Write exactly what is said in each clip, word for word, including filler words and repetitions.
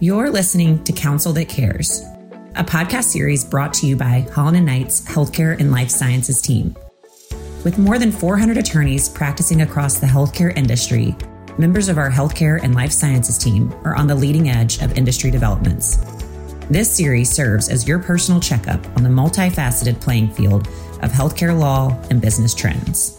You're listening to Counsel That Cares, a podcast series brought to you by Holland and Knight's Healthcare and Life Sciences team. With more than four hundred attorneys practicing across the healthcare industry, members of our Healthcare and Life Sciences team are on the leading edge of industry developments. This series serves as your personal checkup on the multifaceted playing field of healthcare law and business trends.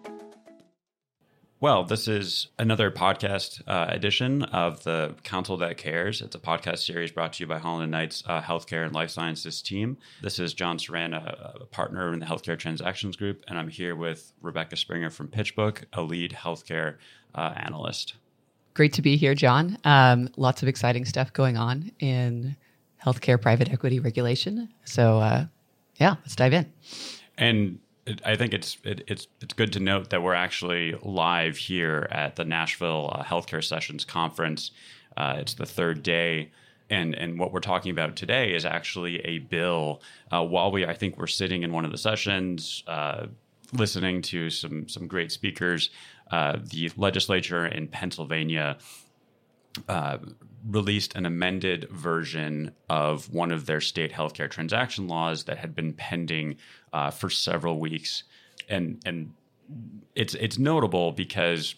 Well, this is another podcast uh, edition of the Counsel That Cares. It's a podcast series brought to you by Holland and Knight's uh, Healthcare and Life Sciences team. This is John Saran, a, a partner in the Healthcare Transactions Group, and I'm here with Rebecca Springer from PitchBook, a lead healthcare uh, analyst. Great to be here, John. Um, lots of exciting stuff going on in healthcare private equity regulation. So, uh, yeah, let's dive in. And I think it's it, it's it's good to note that we're actually live here at the Nashville uh, Healthcare Sessions Conference. Uh, it's the third day, and and what we're talking about today is actually a bill. Uh, while we, I think, we're sitting in one of the sessions, uh, listening to some some great speakers, uh, the legislature in Pennsylvania Uh, released an amended version of one of their state healthcare transaction laws that had been pending uh, for several weeks, and and it's it's notable because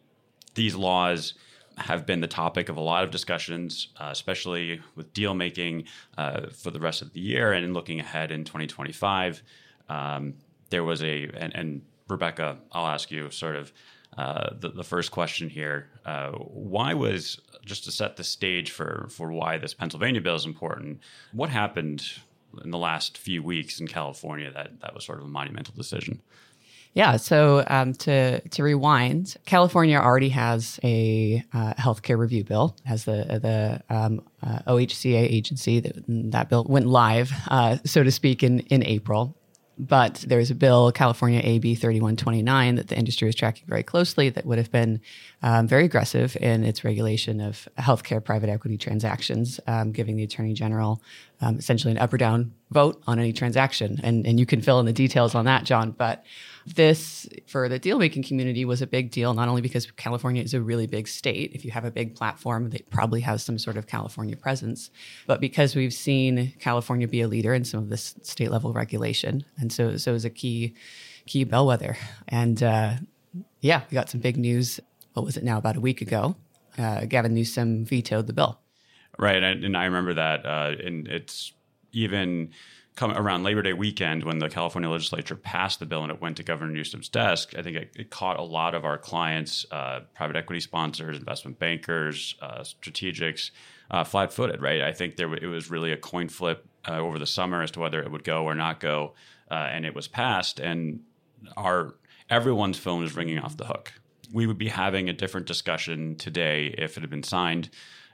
these laws have been the topic of a lot of discussions, uh, especially with deal making uh, for the rest of the year and in looking ahead in twenty twenty-five. Um, there was a and, and Rebecca, I'll ask you sort of. Uh, the, the first question here, uh, why was, just to set the stage for, for why this Pennsylvania bill is important, what happened in the last few weeks in California that, that was sort of a monumental decision? Yeah, so um, to to rewind, California already has a uh, healthcare review bill, has the the um, uh, O H C A agency. That, that bill went live, uh, so to speak, in, in April. But there's a bill, California A B thirty-one twenty-nine, that the industry is tracking very closely that would have been um, very aggressive in its regulation of healthcare private equity transactions, um, giving the Attorney General um, essentially an up or down vote on any transaction. And, and you can fill in the details on that, John. But this, for the deal-making community, was a big deal, not only because California is a really big state. If you have a big platform, that probably has some sort of California presence, but because we've seen California be a leader in some of this state-level regulation. And so, so it was a key, key bellwether. And uh, yeah, we got some big news. What was it now? About a week ago, uh, Gavin Newsom vetoed the bill. Right, and, and I remember that, uh, and it's even come around Labor Day weekend when the California legislature passed the bill and it went to Governor Newsom's desk. I think it, it caught a lot of our clients, uh, private equity sponsors, investment bankers, uh, strategics, uh, flat-footed, right? I think there w- it was really a coin flip uh, over the summer as to whether it would go or not go, uh, and it was passed, and our everyone's phone is ringing off the hook. We would be having a different discussion today if it had been signed.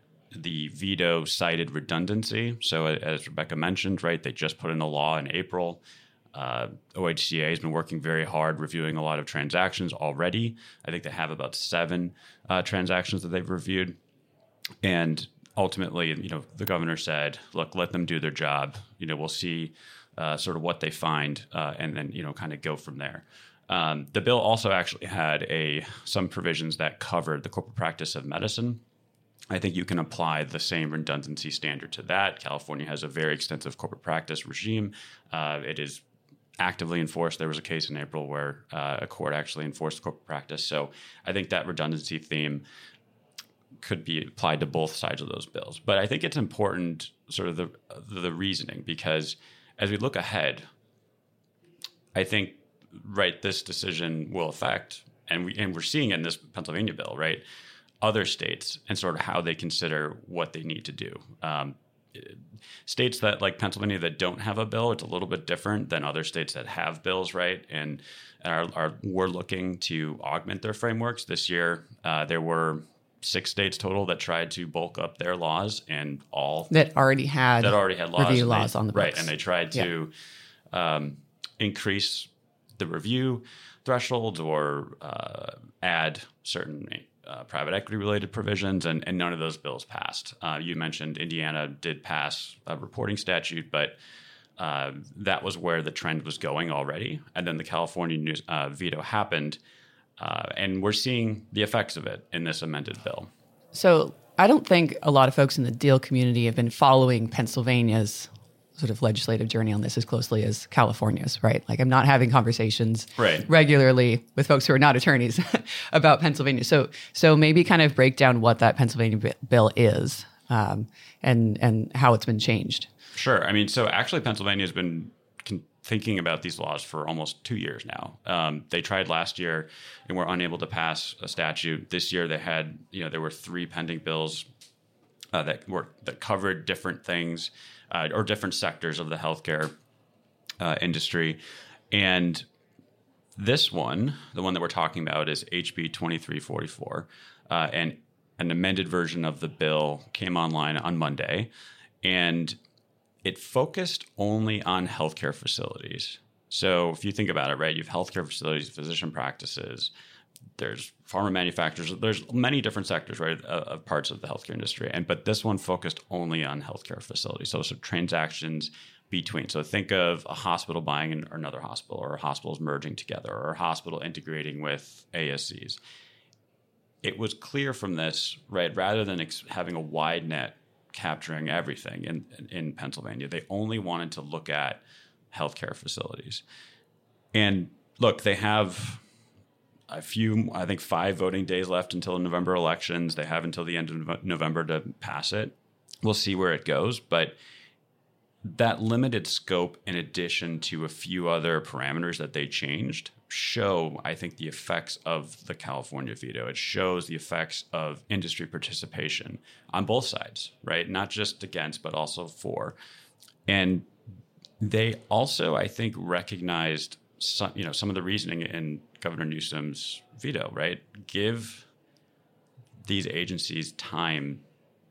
The veto cited redundancy. So as Rebecca mentioned, right, they just put in a law in April. Uh, O H C A has been working very hard reviewing a lot of transactions already. I think they have about seven uh, transactions that they've reviewed. And ultimately, you know, the governor said, look, let them do their job. You know, we'll see uh, sort of what they find uh, and then, you know, kind of go from there. Um, the bill also actually had a some provisions that covered the corporate practice of medicine. I think you can apply the same redundancy standard to that. California has a very extensive corporate practice regime. Uh, it is actively enforced. There was a case in April where uh, a court actually enforced corporate practice. So I think that redundancy theme could be applied to both sides of those bills. But I think it's important, sort of the the reasoning, because as we look ahead, I think, right, this decision will affect, and we and we're seeing it in this Pennsylvania bill, right, other states and sort of how they consider what they need to do. Um, states that like Pennsylvania that don't have a bill, it's a little bit different than other states that have bills, right? And are, are we're looking to augment their frameworks. This year, uh, there were six states total that tried to bulk up their laws, and all that already had that already had laws, review they, laws on the books. Right, and they tried to yeah. um, increase the review thresholds or uh, add certain Uh, private equity related provisions, and, and none of those bills passed. Uh, you mentioned Indiana did pass a reporting statute, but uh, that was where the trend was going already. And then the California news, uh, veto happened, uh, and we're seeing the effects of it in this amended bill. So I don't think a lot of folks in the deal community have been following Pennsylvania's sort of legislative journey on this as closely as California's, right? Like I'm not having conversations right. regularly with folks who are not attorneys about Pennsylvania. So so maybe kind of break down what that Pennsylvania bill is um, and and how it's been changed. Sure. I mean, so actually Pennsylvania has been con- thinking about these laws for almost two years now. Um, they tried last year and were unable to pass a statute. This year they had, you know, there were three pending bills uh, that were that covered different things uh, or different sectors of the healthcare uh, industry. And this one, the one that we're talking about, is H B twenty-three forty-four. Uh, and an amended version of the bill came online on Monday. And it focused only on healthcare facilities. So if you think about it, right, you have healthcare facilities, physician practices, there's pharma manufacturers, there's many different sectors, right, of, of parts of the healthcare industry. And but this one focused only on healthcare facilities. So, so transactions between. So think of a hospital buying an, another hospital, or hospitals merging together, or a hospital integrating with A S Cs. It was clear from this, right, rather than ex- having a wide net capturing everything in, in Pennsylvania, they only wanted to look at healthcare facilities. And look, they have a few, I think five voting days left until the November elections. They have until the end of November to pass it. We'll see where it goes. But that limited scope, in addition to a few other parameters that they changed, show, I think, the effects of the California veto. It shows the effects of industry participation on both sides, right? Not just against, but also for. And they also, I think, recognized some, you know, some of the reasoning in Governor Newsom's veto, right? Give these agencies time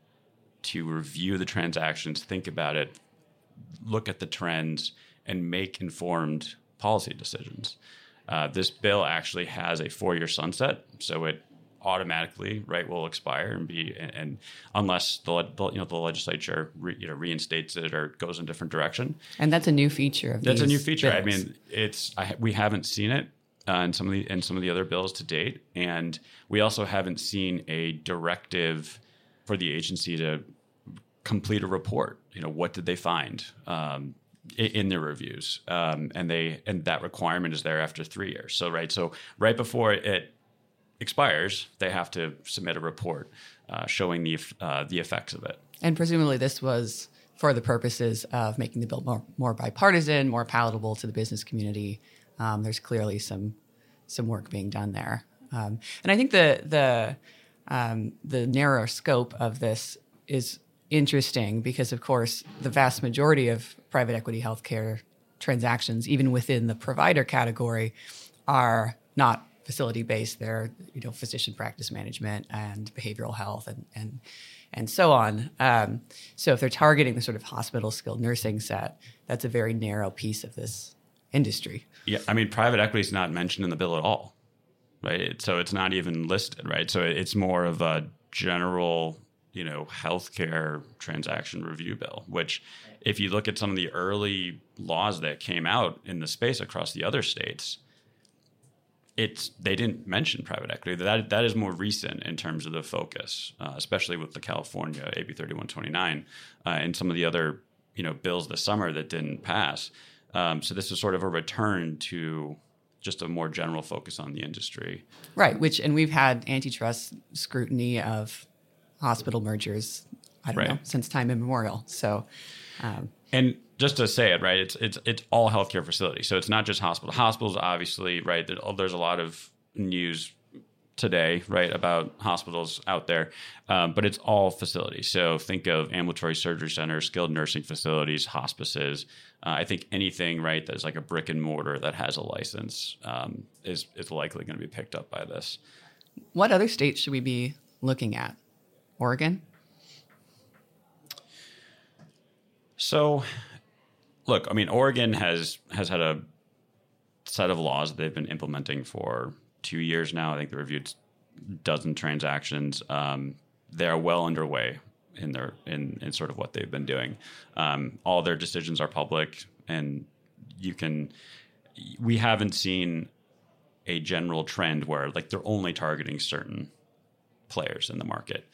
to review the transactions, think about it, look at the trends, and make informed policy decisions. Uh, this bill actually has a four-year sunset, so it automatically, right, will expire and be, and, and unless the you know the legislature re, you know reinstates it or goes in a different direction. And that's a new feature of That's these a new feature. bills. I mean, it's I, we haven't seen it uh, in some of the in some of the other bills to date, and we also haven't seen a directive for the agency to complete a report. You know, what did they find um, in, in their reviews? Um, and they and that requirement is there after three years. So right, so right before it expires, they have to submit a report uh, showing the uh, the effects of it. And presumably, this was for the purposes of making the bill more more bipartisan, more palatable to the business community. Um, there's clearly some some work being done there, um, and I think the the um, the narrower scope of this is interesting because, of course, the vast majority of private equity healthcare transactions, even within the provider category, are not facility-based. They're, you know, physician practice management and behavioral health and and and so on. Um, so if they're targeting the sort of hospital skilled nursing set, that's a very narrow piece of this industry. Yeah, I mean, private equity is not mentioned in the bill at all, right? It, so it's not even listed, right? So it's more of a general, you know, healthcare transaction review bill, which if you look at some of the early laws that came out in the space across the other states, it's they didn't mention private equity. That that is more recent in terms of the focus, uh, especially with the California A B thirty-one twenty-nine uh, and some of the other, you know, bills this summer that didn't pass. Um, so this is sort of a return to just a more general focus on the industry. Right, which, and we've had antitrust scrutiny of hospital mergers, I don't right. know, since time immemorial. So, um, and just to say it, right, it's it's it's all healthcare facilities. So it's not just hospital. Hospitals, obviously, right, there's a lot of news today, right, about hospitals out there, um, but it's all facilities. So think of ambulatory surgery centers, skilled nursing facilities, hospices. Uh, I think anything, right, that's like a brick and mortar that has a license um, is is likely going to be picked up by this. What other states should we be looking at? Oregon? So, look, I mean, Oregon has has had a set of laws that they've been implementing for two years now. I think they reviewed a dozen transactions. Um, they're well underway in their in, in sort of what they've been doing. Um, all their decisions are public, and you can. We haven't seen a general trend where like they're only targeting certain players in the market.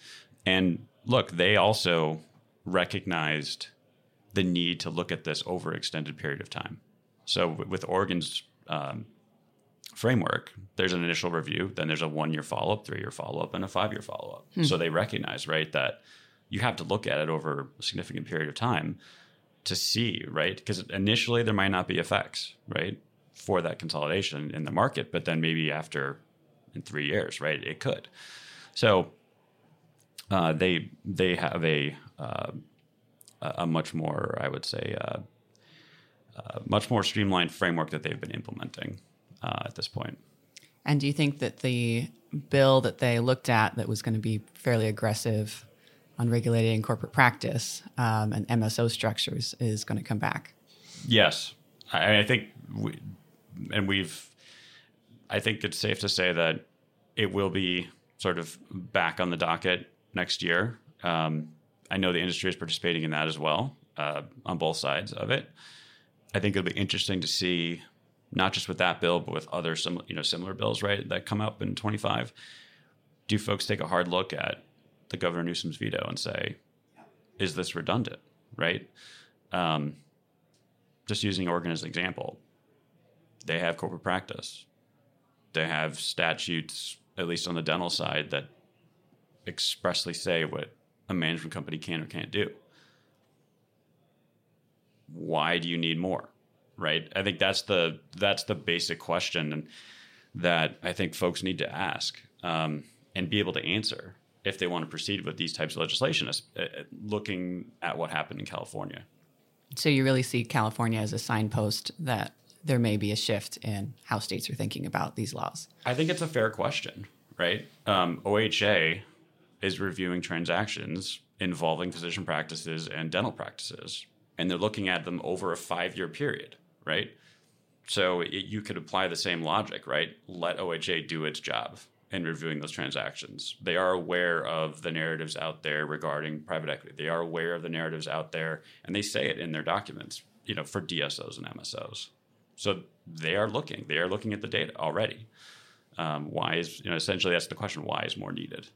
And look, they also recognized the need to look at this over an extended period of time. So w- with Oregon's um, framework, there's an initial review, then there's a one-year follow-up, three-year follow-up, and a five-year follow-up. Hmm. So they recognize, right, that you have to look at it over a significant period of time to see, right? Because initially there might not be effects, right, for that consolidation in the market, but then maybe after in three years, right, it could. So uh, they they have a uh, a much more, I would say, uh, uh, much more streamlined framework that they've been implementing uh, at this point. And do you think that the bill that they looked at that was going to be fairly aggressive on regulating corporate practice um, and M S O structures is going to come back? Yes. I, I think, we, and we've, I think it's safe to say that it will be sort of back on the docket next year. Um, I know the industry is participating in that as well, uh, on both sides of it. I think it'll be interesting to see, not just with that bill, but with other sim- you know, similar bills, right, that come up in twenty-five. Do folks take a hard look at the Governor Newsom's veto and say, is this redundant, right? Um, just using Oregon as an example, they have corporate practice. They have statutes, at least on the dental side, that expressly say what a management company can or can't do. Why do you need more, right? I think that's the that's the basic question that I think folks need to ask um, and be able to answer if they want to proceed with these types of legislation, uh, looking at what happened in California. So you really see California as a signpost that there may be a shift in how states are thinking about these laws? I think it's a fair question, right? Um, O H A is reviewing transactions involving physician practices and dental practices, and they're looking at them over a five-year period, right? So it, you could apply the same logic, right? Let O H A do its job in reviewing those transactions. They are aware of the narratives out there regarding private equity. They are aware of the narratives out there, and they say it in their documents, you know, for D S Os and M S Os. So they are looking. They are looking at the data already. Um, why is, you know, essentially that's the question, why is more needed?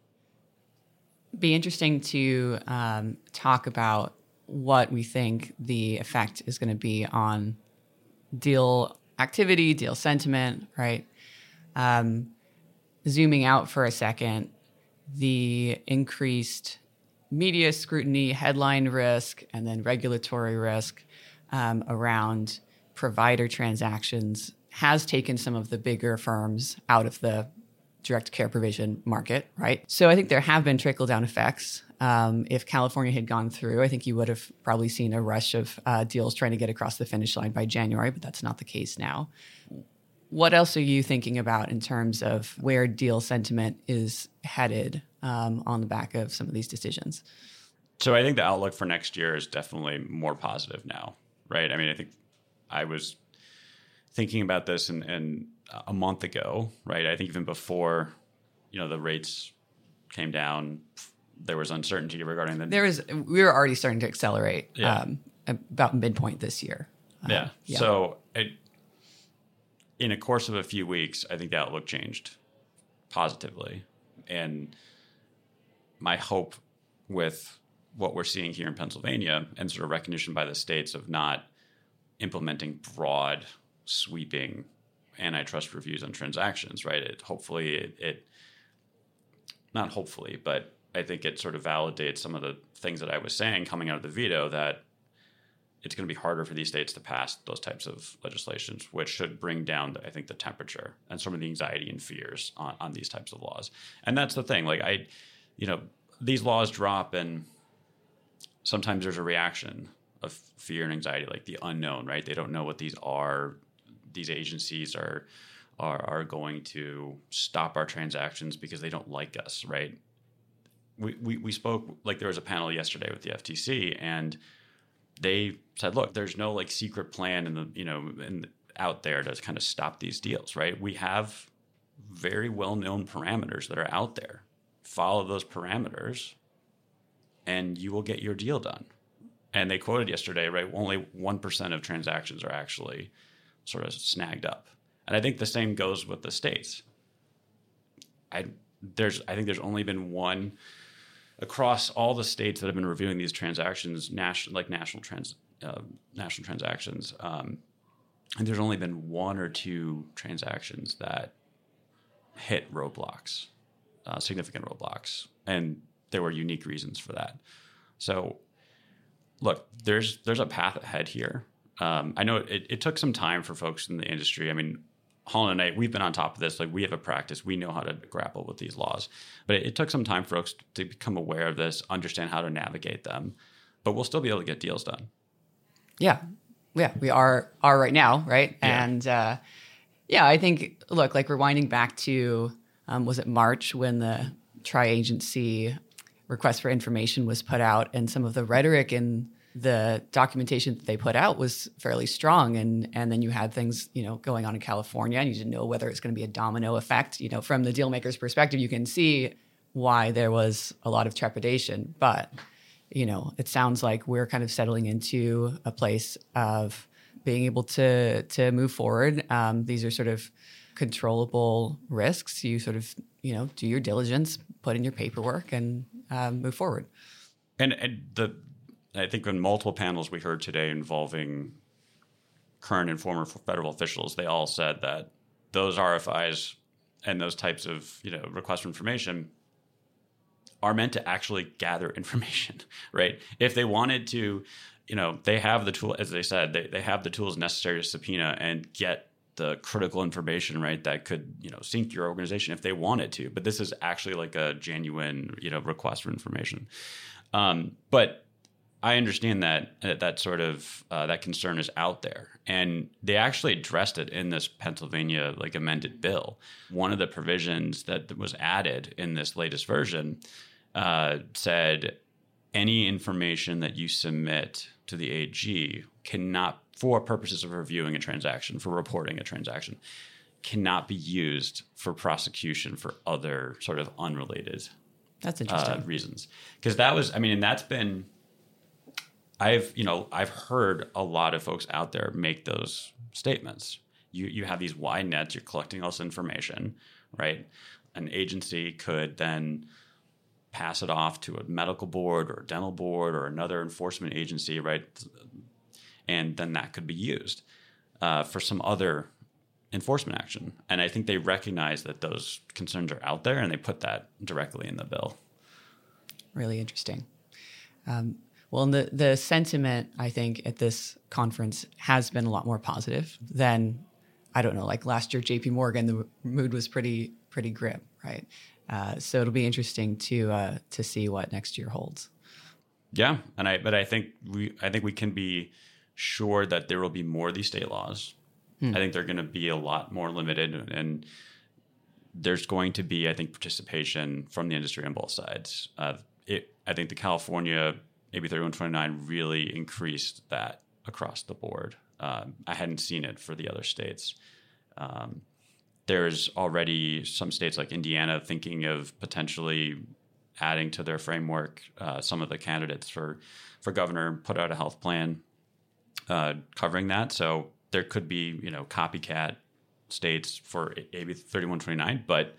Be interesting to um, talk about what we think the effect is going to be on deal activity, deal sentiment, right? Um, zooming out for a second, the increased media scrutiny, headline risk, and then regulatory risk um, around provider transactions has taken some of the bigger firms out of the direct care provision market, right? So I think there have been trickle-down effects. Um, if California had gone through, I think you would have probably seen a rush of uh, deals trying to get across the finish line by January, but that's not the case now. What else are you thinking about in terms of where deal sentiment is headed um, on the back of some of these decisions? So I think the outlook for next year is definitely more positive now, right? I mean, I think I was thinking about this in, in a month ago, right? I think even before, you know, the rates came down, there was uncertainty regarding the... There was, we were already starting to accelerate yeah. um, about midpoint this year. Yeah. Uh, yeah. So it, in a course of a few weeks, I think the outlook changed positively. And my hope with what we're seeing here in Pennsylvania and sort of recognition by the states of not implementing broad, sweeping antitrust reviews on transactions, right? It hopefully it, it not hopefully, but I think it sort of validates some of the things that I was saying coming out of the veto, that it's going to be harder for these states to pass those types of legislations, which should bring down, the, I think, the temperature and some of the anxiety and fears on, on these types of laws. And that's the thing. Like I, you know, these laws drop and sometimes there's a reaction of fear and anxiety, like the unknown, right? They don't know what these are. These agencies are, are are going to stop our transactions because they don't like us, right? We, we we spoke, like there was a panel yesterday with the F T C, and they said, look, there's no like secret plan in the, you know, in, out there to kind of stop these deals, right? We have very well-known parameters that are out there. Follow those parameters and you will get your deal done. And they quoted yesterday, right, only one percent of transactions are actually sort of snagged up. And I think the same goes with the states. I there's I think there's only been one across all the states that have been reviewing these transactions, national like national trans uh, national transactions, um, and there's only been one or two transactions that hit roadblocks, uh, significant roadblocks, and there were unique reasons for that. So, look, there's there's a path ahead here. Um, I know it, it took some time for folks in the industry. I mean, Holland and Knight, we've been on top of this. Like, we have a practice. We know how to grapple with these laws. But it, it took some time for folks to become aware of this, understand how to navigate them. But we'll still be able to get deals done. Yeah. Yeah, we are are right now, right? Yeah. And uh, yeah, I think, look, like rewinding back to, um, was it March when the tri-agency request for information was put out, and some of the rhetoric in the documentation that they put out was fairly strong. And and then you had things, you know, going on in California, and you didn't know whether it's going to be a domino effect. You know, from the deal maker's perspective, you can see why there was a lot of trepidation. But, you know, it sounds like we're kind of settling into a place of being able to to move forward. Um, these are sort of controllable risks. You sort of, you know, do your diligence, put in your paperwork, and um, move forward. And, and the I think in multiple panels we heard today involving current and former federal officials, they all said that those R F Is and those types of, you know, requests for information are meant to actually gather information, right? If they wanted to, you know, they have the tool, as they said, they, they have the tools necessary to subpoena and get the critical information, right, that could, you know, sink your organization if they wanted to. But this is actually like a genuine, you know, request for information. Um, but I understand that uh, that sort of uh, that concern is out there, and they actually addressed it in this Pennsylvania like amended bill. One of the provisions that was added in this latest version uh, said any information that you submit to the A G cannot, for purposes of reviewing a transaction, for reporting a transaction, cannot be used for prosecution for other sort of unrelated That's interesting. uh, reasons. Because that was, I mean, and that's been. I've, you know, I've heard a lot of folks out there make those statements. You you have these wide nets, you're collecting all this information, right? An agency could then pass it off to a medical board or a dental board or another enforcement agency, right? And then that could be used uh, for some other enforcement action. And I think they recognize that those concerns are out there, and they put that directly in the bill. Really interesting. Um, Well, and the, the sentiment, I think, at this conference has been a lot more positive than, I don't know, like last year, J P Morgan, the mood was pretty pretty grim, right? Uh, so it'll be interesting to uh, to see what next year holds. Yeah, and I but I think we I think we can be sure that there will be more of these state laws. Hmm. I think they're going to be a lot more limited, and there's going to be, I think, participation from the industry on both sides. Uh, it, I think the California A B thirty-one twenty-nine really increased that across the board. Um, I hadn't seen it for the other states. Um, there's already some states like Indiana thinking of potentially adding to their framework uh, some of the candidates for, for governor, put out a health plan uh, covering that. So there could be, you know, copycat states for A B thirty-one twenty-nine, but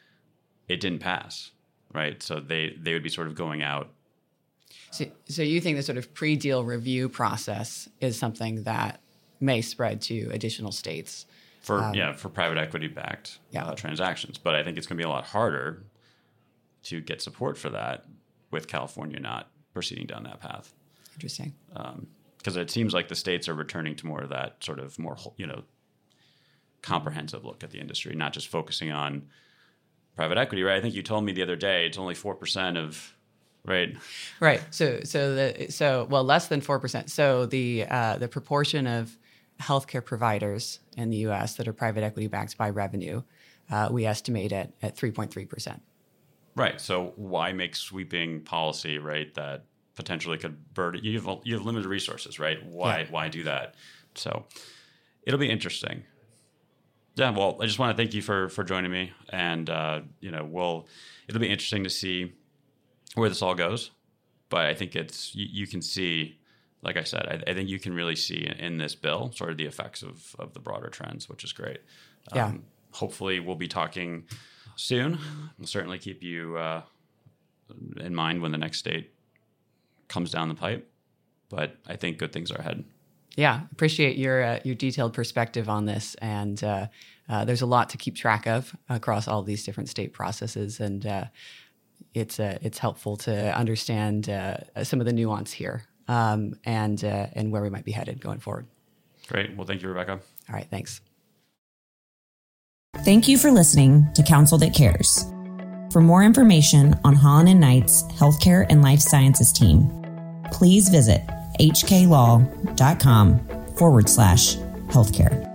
it didn't pass, right? So they, they would be sort of going out. So, so you think the sort of pre-deal review process is something that may spread to additional states? For um, yeah, for private equity backed yeah. uh, transactions. But I think it's going to be a lot harder to get support for that with California not proceeding down that path. Interesting. Because um, it seems like the states are returning to more of that sort of more, you know, comprehensive look at the industry, not just focusing on private equity, right? I think you told me the other day it's only four percent of, right? Right. So, so the so well, less than four percent. So the uh, the proportion of healthcare providers in the U S that are private equity backed by revenue, uh, we estimate it at three point three percent. Right. So why make sweeping policy, right, that potentially could burden you have you have limited resources, right? Why yeah. why do that? So it'll be interesting. Yeah, well, I just want to thank you for for joining me, and uh, you know, we'll it'll be interesting to see where this all goes. But I think it's you, you can see, like I said, I, I think you can really see in, in this bill sort of the effects of of the broader trends, which is great. Yeah. Um, hopefully, we'll be talking soon. We'll certainly keep you uh, in mind when the next state comes down the pipe. But I think good things are ahead. Yeah, appreciate your uh, your detailed perspective on this, and uh, uh, there's a lot to keep track of across all these different state processes, and uh, it's uh, it's helpful to understand uh, some of the nuance here, um, and uh, and where we might be headed going forward. Great. Well, thank you, Rebecca. All right, thanks. Thank you for listening to Counsel That Cares. For more information on Holland and Knight's Healthcare and Life Sciences team, please visit hklaw.com forward slash healthcare.